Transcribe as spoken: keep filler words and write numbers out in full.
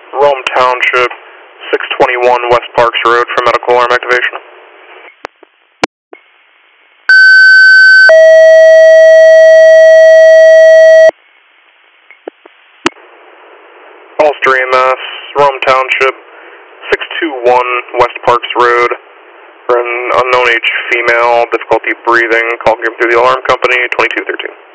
Rome Township, six twenty-one West Parks Road for medical alarm activation. Ulster E M S, Rome Township, six twenty-one West Parks Road for an unknown age female, difficulty breathing, call given through the alarm company, twenty-two thirteen.